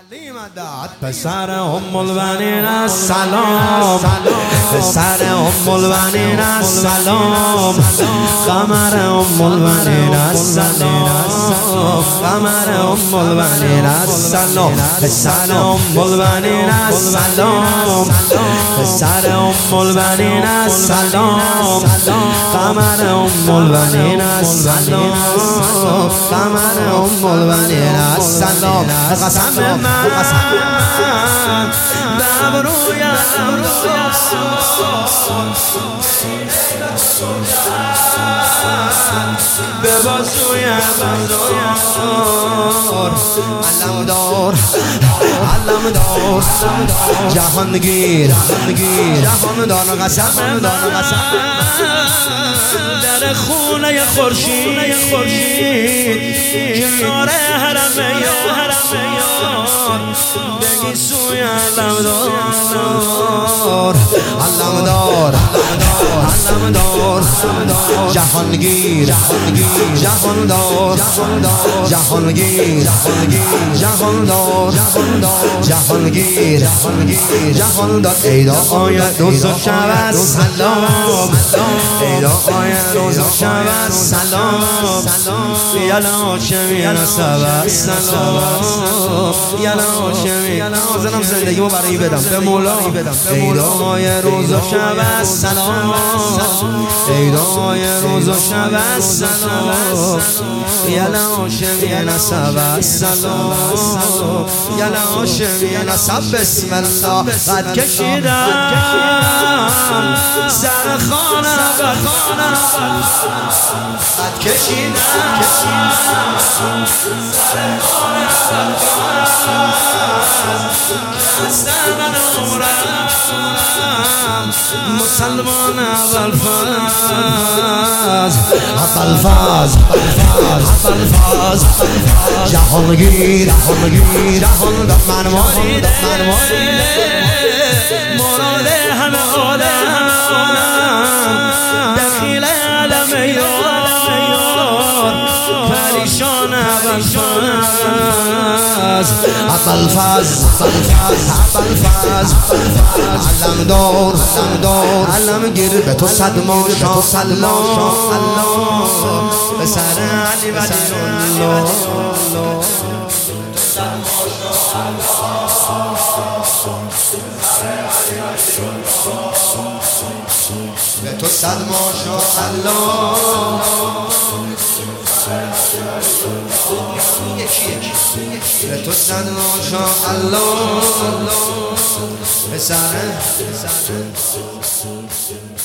پسر ام البنین سلام، پسر ام البنین سلام، قمر ام البنین سلام، قمر ام البنین سلام، پسر ام البنین سلام، پسر ام البنین سلام، قمر ام البنین سلام، قمر ام البنین سلام. قسم من دبرویم به بازویم علمدار علمدار جهانگیر جهاندار قسم در خونه خورشید کنار حرم یار بگی سوی علمدار علمدار علمدار جهانگیر جهاندار جهانگیر جهاندار جهانگیر جهاندار عید آید روز و شب سلام، عید آید روز و شب سلام، یلا هاشمی نسب سلام، یلا هاشمی نازنم زندگیمو برای بدم به مولا، عید آید روز و شب سلام، عید آید روز و شب سلام، یلا هاشمی نسب سلام، یلا هاشمی نسب بسم الله. قد کشیدم سر خانه قد کشیدم سر خانه من عمرم مسلمان ابوالفضل جهانگیر جهاندار من مرید مراد همه عالم دخیل علم یار پریشان ابوالفضل علمدار علمگیر به تو صد ماشا سلام، به سر علی ولی الله به تو صد ماشا سلام، به تو صد ماشا الله، به سر